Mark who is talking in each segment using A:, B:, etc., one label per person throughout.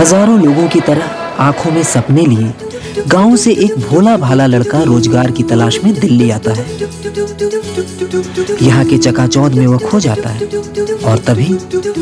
A: हजारों लोगों की तरह आंखों में सपने लिए गांव से एक भोला भाला लड़का रोजगार की तलाश में दिल्ली आता है। यहाँ के चकाचौंध में वह खो जाता है और तभी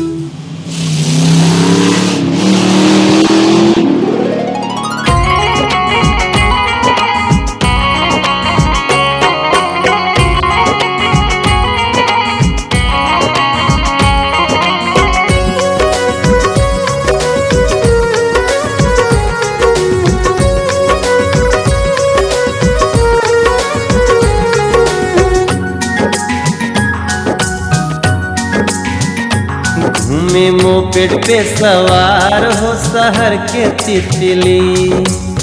B: घूमे मोपेड पे सवार हो शहर के तितली।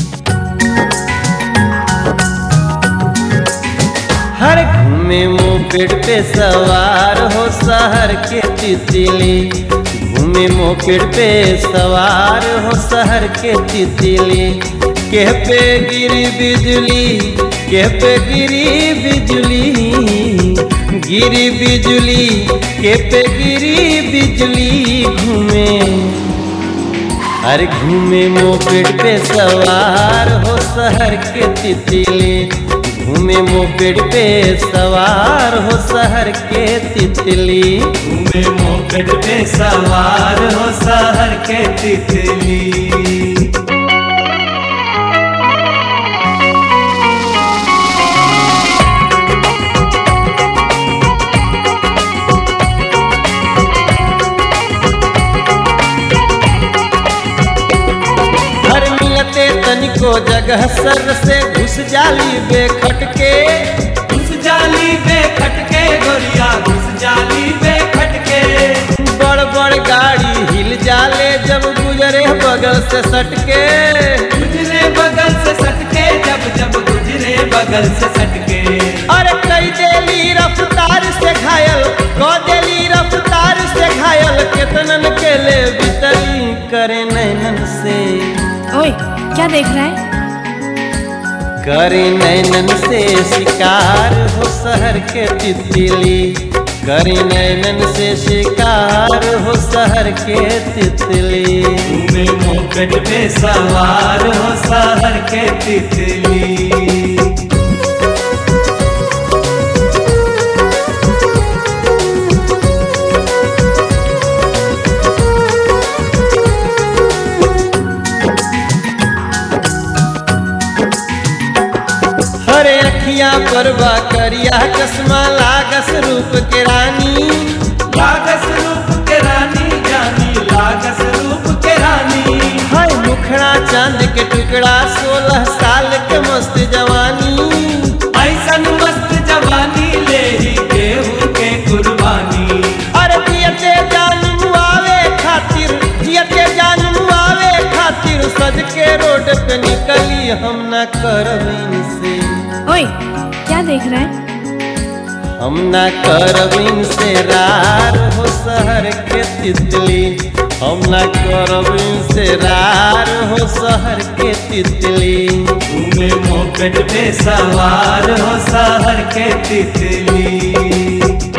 B: हर घूमे मोपेड पे सवार हो शहर के तितली। घूमे मोपेड पे सवार हो शहर के तितली। केह पे गिरी बिजली, केह पे गिरी बिजली, गिरी बिजली के पे गिरी बिजली। घूमे अरे घूमे मोपेड पे सवार हो शहर के तितली। घूमे मोपेड पे सवार हो शहर के तितली।
C: घूमे मोपेड पे सवार हो शहर के तितली।
B: तनिको जगह सर से घुस जाली बेखटके,
C: घुस जाली बेखटके गोरिया घुस जाली बेखटके।
B: बड़ बड़ गाड़ी हिल जाले जब गुजरे बगल से सटके,
C: गुजरे बगल से सटके, जब जब गुजरे बगल से सटके।
B: अरे कई देली रफ्तार से घायल, को देली रफ्तार से घायल। केतनन के ले बितली करे नैनन से।
D: ओए क्या देख रहा है?
B: करे नैनन से शिकार हो शहर के तितली। करे नैनन से शिकार हो शहर के तितली।
C: घूमे मोपेड पे सवार हो शहर के तितली।
B: हरे अखियां परवा करिया चश्मा लागस रूप के रानी।
C: लागस रूप के रानी जानी, लागस रूप के रानी।
B: हाय मुखड़ा चांद के टुकड़ा 16 साल के मस्त जवानी।
C: ऐसन मस्त जवानी ले ही केहू के कुर्बानी।
B: अरे जियते जान मुआवे खातिर, जियते जान मुआवे खातिर सज के रोड पे निकली हम ना करब इनसे।
D: ओए क्या देख रहा है?
B: हम ना करब इनसे रार हो शहर के तितली। हम ना करब इनसे रार हो शहर के तितली।
C: घूमे मोपेड पे सवार हो शहर के तितली।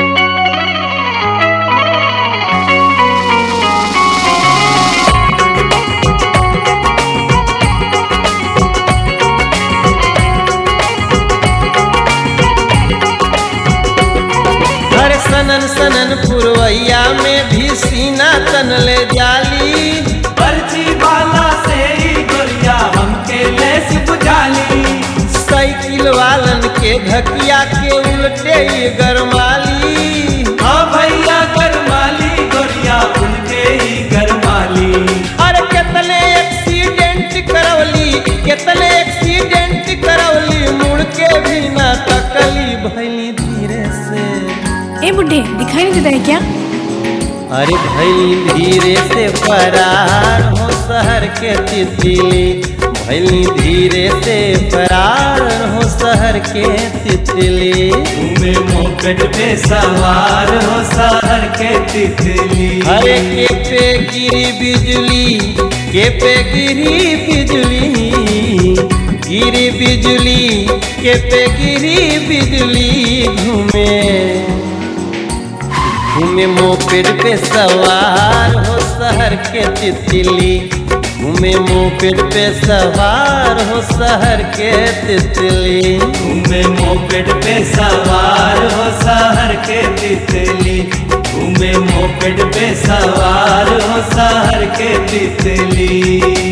B: सनन सनन पुरवैया में भी सीना तन ले जाली।
C: पर्ची वाला से ही गोरिया हमके लेस बुझाली।
B: साइकिल वालन के धकिया के उल्टे ही गरमाली।
C: हाँ भैया गरमाली गोरिया उनके ही गरमाली।
B: अरे कितने एक्सीडेंट करवली, कितने एक्सीडेंट करवली। मुड़ के भी ना तकली भैली धीरे से।
D: ए बुड्ढे दिखाई नहीं देता है क्या?
B: अरे भैली धीरे से फरार हो शहर के तितली। भैली धीरे से फरार हो शहर के तितली।
C: घूमे मोपेड पे सवार हो शहर के तितली।
B: अरे के पे गिरी बिजली, के पे गिरी बिजली, गिरी बिजली के पे गिरी बिजली। घूमे मोपेड पे सवार हो शहर के तितली। घूमे मोपेड पे सवार हो शहर के तितली।
C: घूमे मोपेड पे सवार हो शहर के तितली। घूमे मोपेड पे सवार हो शहर के तितली।